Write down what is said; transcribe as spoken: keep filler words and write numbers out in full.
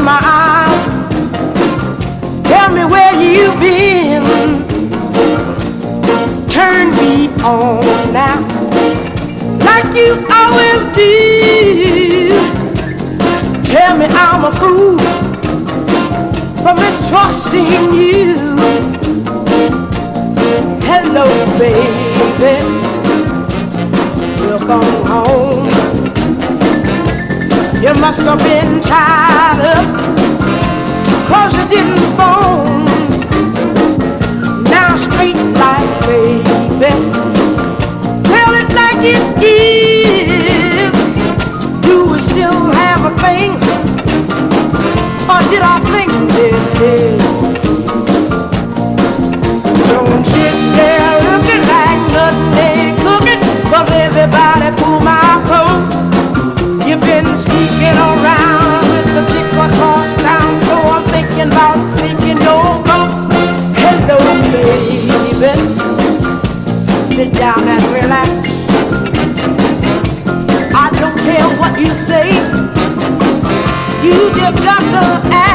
in my eyes. Tell me where you've been. Turn me on now, like you always do. Tell me I'm a fool for mistrusting you. Hello, baby, welcome home. You must have been tied up, 'cause you didn't phone. Now straight like, baby, tell it like it is. Do we still have a thing, or did I think this is? Don't sit there looking like nothing ain't cooking, 'cause everybody pull my coat. You've been sneaking around with the chick across town, so I'm thinking about sinking your boat. Hello, baby, sit down and relax. I don't care what you say, you just got to act.